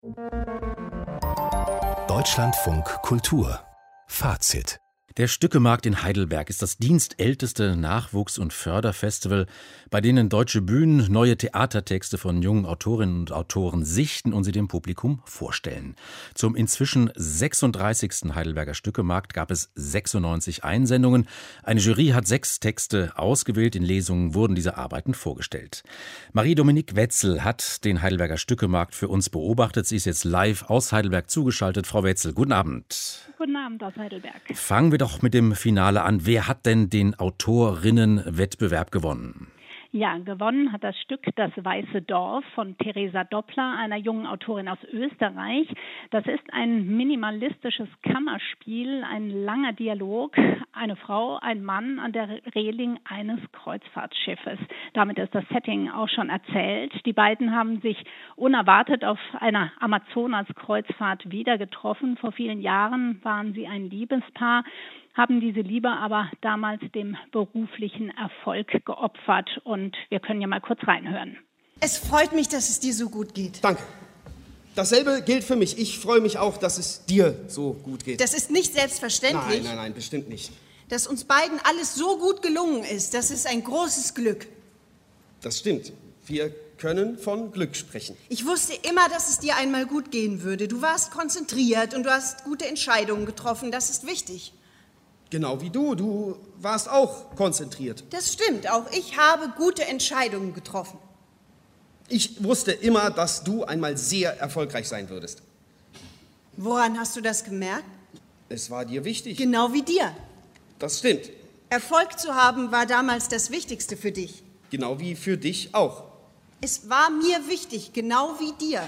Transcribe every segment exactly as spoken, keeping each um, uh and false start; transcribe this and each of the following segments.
Deutschlandfunk Kultur Fazit. Der Stückemarkt in Heidelberg ist das dienstälteste Nachwuchs- und Förderfestival, bei denen deutsche Bühnen neue Theatertexte von jungen Autorinnen und Autoren sichten und sie dem Publikum vorstellen. Zum inzwischen sechsunddreißigsten Heidelberger Stückemarkt gab es sechsundneunzig Einsendungen. Eine Jury hat sechs Texte ausgewählt. In Lesungen wurden diese Arbeiten vorgestellt. Marie-Dominique Wetzel hat den Heidelberger Stückemarkt für uns beobachtet. Sie ist jetzt live aus Heidelberg zugeschaltet. Frau Wetzel, guten Abend. Guten Abend aus Heidelberg. Fangen wir doch mit dem Finale an. Wer hat denn den Autorinnenwettbewerb gewonnen? Ja, gewonnen hat das Stück Das Weiße Dorf von Theresa Doppler, einer jungen Autorin aus Österreich. Das ist ein minimalistisches Kammerspiel, ein langer Dialog, eine Frau, ein Mann an der Reling eines Kreuzfahrtschiffes. Damit ist das Setting auch schon erzählt. Die beiden haben sich unerwartet auf einer Amazonas-Kreuzfahrt wieder getroffen. Vor vielen Jahren waren sie ein Liebespaar, haben diese Liebe aber damals dem beruflichen Erfolg geopfert. Und wir können ja mal kurz reinhören. Es freut mich, dass es dir so gut geht. Danke. Dasselbe gilt für mich. Ich freue mich auch, dass es dir so gut geht. Das ist nicht selbstverständlich. Nein, nein, nein, bestimmt nicht. Dass uns beiden alles so gut gelungen ist, das ist ein großes Glück. Das stimmt. Wir können von Glück sprechen. Ich wusste immer, dass es dir einmal gut gehen würde. Du warst konzentriert und du hast gute Entscheidungen getroffen. Das ist wichtig. Genau wie du. Du warst auch konzentriert. Das stimmt. Auch ich habe gute Entscheidungen getroffen. Ich wusste immer, dass du einmal sehr erfolgreich sein würdest. Woran hast du das gemerkt? Es war dir wichtig. Genau wie dir. Das stimmt. Erfolg zu haben war damals das Wichtigste für dich. Genau wie für dich auch. Es war mir wichtig, genau wie dir.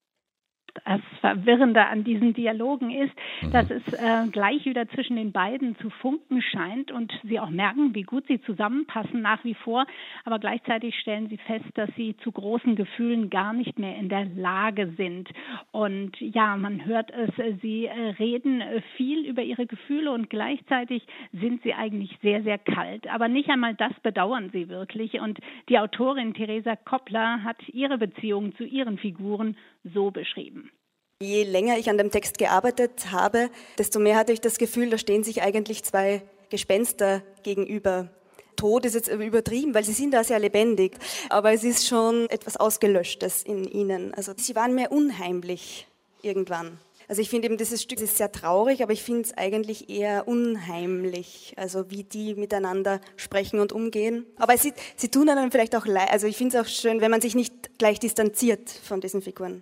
Das Verwirrende an diesen Dialogen ist, mhm. dass es äh, gleich wieder zwischen den beiden zu funken scheint und sie auch merken, wie gut sie zusammenpassen nach wie vor. Aber gleichzeitig stellen sie fest, dass sie zu großen Gefühlen gar nicht mehr in der Lage sind. Und ja, man hört es, sie äh, reden viel über ihre Gefühle und gleichzeitig sind sie eigentlich sehr, sehr kalt. Aber nicht einmal das bedauern sie wirklich. Und die Autorin Theresa Doppler hat ihre Beziehung zu ihren Figuren so beschrieben. Je länger ich an dem Text gearbeitet habe, desto mehr hatte ich das Gefühl, da stehen sich eigentlich zwei Gespenster gegenüber. Tod ist jetzt übertrieben, weil sie sind da sehr lebendig, aber es ist schon etwas Ausgelöschtes in ihnen. Also sie waren mir unheimlich irgendwann. Also ich finde eben, dieses Stück ist sehr traurig, aber ich finde es eigentlich eher unheimlich, also wie die miteinander sprechen und umgehen. Aber sie, sie tun dann vielleicht auch leid, also ich finde es auch schön, wenn man sich nicht gleich distanziert von diesen Figuren.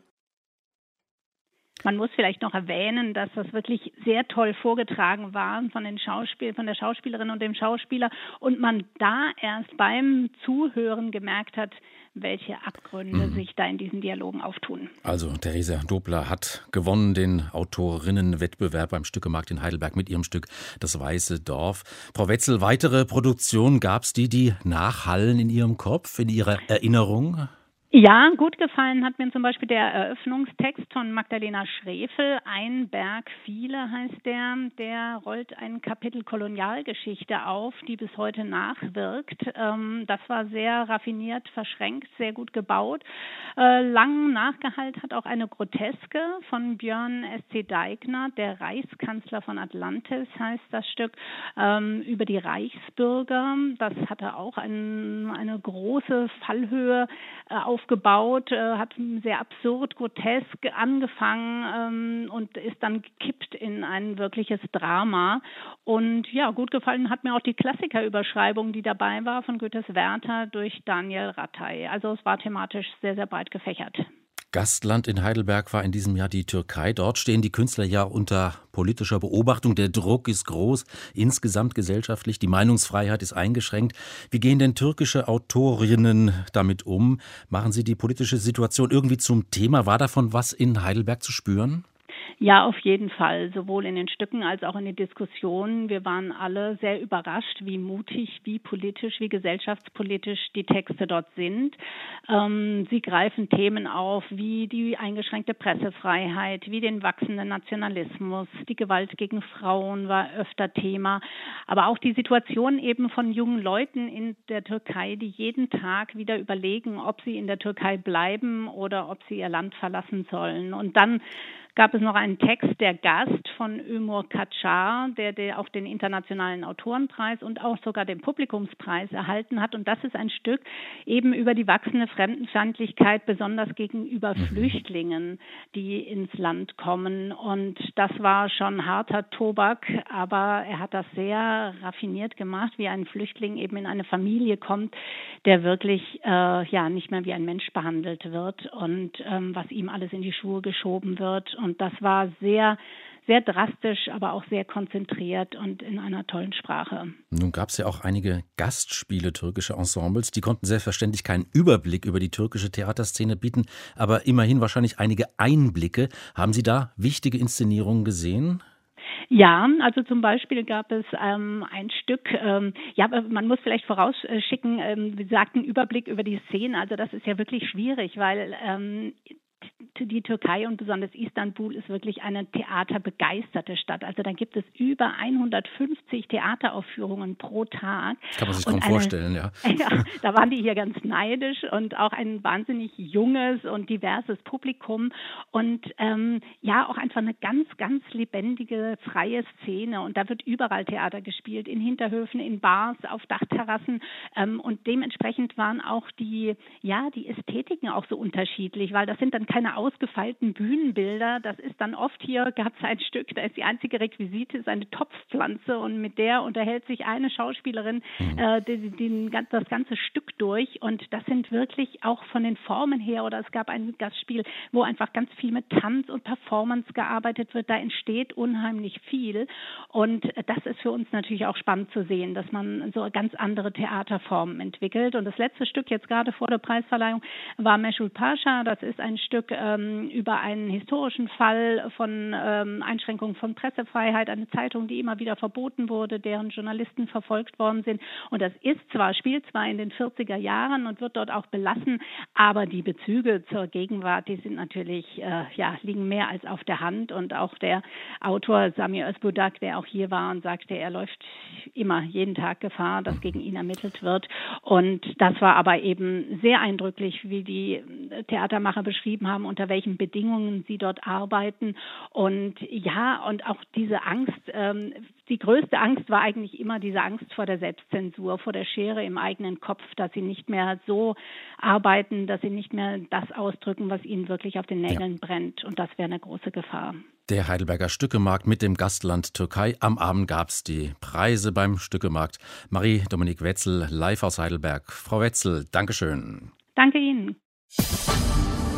Man muss vielleicht noch erwähnen, dass das wirklich sehr toll vorgetragen war von den Schauspiel, von der Schauspielerin und dem Schauspieler und man da erst beim Zuhören gemerkt hat, welche Abgründe mhm. sich da in diesen Dialogen auftun. Also Theresa Doppler hat gewonnen den Autorinnenwettbewerb beim Stückemarkt in Heidelberg mit ihrem Stück Das Weiße Dorf. Frau Wetzel, weitere Produktionen gab es die, die nachhallen in Ihrem Kopf, in Ihrer Erinnerung? Ja, gut gefallen hat mir zum Beispiel der Eröffnungstext von Magdalena Schrefel. Ein Berg, viele heißt der. Der rollt ein Kapitel Kolonialgeschichte auf, die bis heute nachwirkt. Das war sehr raffiniert, verschränkt, sehr gut gebaut. Lang nachgehallt hat auch eine Groteske von Björn S C Deigner, der Reichskanzler von Atlantis heißt das Stück, über die Reichsbürger. Das hatte auch ein, eine große Fallhöhe auf aufgebaut, äh, hat sehr absurd, grotesk angefangen ähm, und ist dann gekippt in ein wirkliches Drama. Und ja, gut gefallen hat mir auch die Klassikerüberschreibung, die dabei war, von Goethes Werther durch Daniel Rattay. Also es war thematisch sehr, sehr breit gefächert. Gastland in Heidelberg war in diesem Jahr die Türkei. Dort stehen die Künstler ja unter politischer Beobachtung. Der Druck ist groß, insgesamt gesellschaftlich. Die Meinungsfreiheit ist eingeschränkt. Wie gehen denn türkische Autorinnen damit um? Machen sie die politische Situation irgendwie zum Thema? War davon was in Heidelberg zu spüren? Ja, auf jeden Fall, sowohl in den Stücken als auch in den Diskussionen. Wir waren alle sehr überrascht, wie mutig, wie politisch, wie gesellschaftspolitisch die Texte dort sind. Ähm, sie greifen Themen auf wie die eingeschränkte Pressefreiheit, wie den wachsenden Nationalismus, die Gewalt gegen Frauen war öfter Thema, aber auch die Situation eben von jungen Leuten in der Türkei, die jeden Tag wieder überlegen, ob sie in der Türkei bleiben oder ob sie ihr Land verlassen sollen. Und dann gab es noch einen Text, der Gast von Ömür Kaçar, der, der auch den Internationalen Autorenpreis und auch sogar den Publikumspreis erhalten hat. Und das ist ein Stück eben über die wachsende Fremdenfeindlichkeit, besonders gegenüber mhm. Flüchtlingen, die ins Land kommen. Und das war schon harter Tobak, aber er hat das sehr raffiniert gemacht, wie ein Flüchtling eben in eine Familie kommt, der wirklich äh, ja nicht mehr wie ein Mensch behandelt wird und ähm, was ihm alles in die Schuhe geschoben wird. Und das war sehr, sehr drastisch, aber auch sehr konzentriert und in einer tollen Sprache. Nun gab es ja auch einige Gastspiele türkischer Ensembles. Die konnten selbstverständlich keinen Überblick über die türkische Theaterszene bieten, aber immerhin wahrscheinlich einige Einblicke. Haben Sie da wichtige Inszenierungen gesehen? Ja, also zum Beispiel gab es ähm, ein Stück, ähm, ja, man muss vielleicht vorausschicken, ähm, wir sagten Überblick über die Szene, also das ist ja wirklich schwierig, weil ähm, die Türkei und besonders Istanbul ist wirklich eine theaterbegeisterte Stadt. Also da gibt es über hundertfünfzig Theateraufführungen pro Tag. Das kann man sich kaum eine, vorstellen, ja. ja. Da waren die hier ganz neidisch und auch ein wahnsinnig junges und diverses Publikum und ähm, ja, auch einfach eine ganz, ganz lebendige, freie Szene. Und da wird überall Theater gespielt, in Hinterhöfen, in Bars, auf Dachterrassen ähm, und dementsprechend waren auch die, ja, die Ästhetiken auch so unterschiedlich, weil das sind dann keine ausgefeilten Bühnenbilder. Das ist dann oft hier, gab es ein Stück, da ist die einzige Requisite, ist eine Topfpflanze und mit der unterhält sich eine Schauspielerin mhm. äh, den, den, das ganze Stück durch und das sind wirklich auch von den Formen her oder es gab ein Gastspiel, wo einfach ganz viel mit Tanz und Performance gearbeitet wird. Da entsteht unheimlich viel und das ist für uns natürlich auch spannend zu sehen, dass man so ganz andere Theaterformen entwickelt. Und das letzte Stück jetzt gerade vor der Preisverleihung war Mesut Pascha. Das ist ein Stück ähm, über einen historischen Fall von ähm, Einschränkungen von Pressefreiheit, eine Zeitung, die immer wieder verboten wurde, deren Journalisten verfolgt worden sind. Und das ist zwar, spielt zwar in den vierziger Jahren und wird dort auch belassen, aber die Bezüge zur Gegenwart, die sind natürlich, äh, ja, liegen mehr als auf der Hand. Und auch der Autor Samir Özbudak, der auch hier war und sagte, er läuft immer, jeden Tag Gefahr, dass gegen ihn ermittelt wird. Und das war aber eben sehr eindrücklich, wie die Theatermacher beschrieben haben, unter welchen Bedingungen sie dort arbeiten. Und ja, und auch diese Angst, ähm, die größte Angst war eigentlich immer diese Angst vor der Selbstzensur, vor der Schere im eigenen Kopf, dass sie nicht mehr so arbeiten, dass sie nicht mehr das ausdrücken, was ihnen wirklich auf den Nägeln ja. brennt. Und das wäre eine große Gefahr. Der Heidelberger Stückemarkt mit dem Gastland Türkei. Am Abend gab es die Preise beim Stückemarkt. Marie-Dominique Wetzel, live aus Heidelberg. Frau Wetzel, Dankeschön. Danke Ihnen.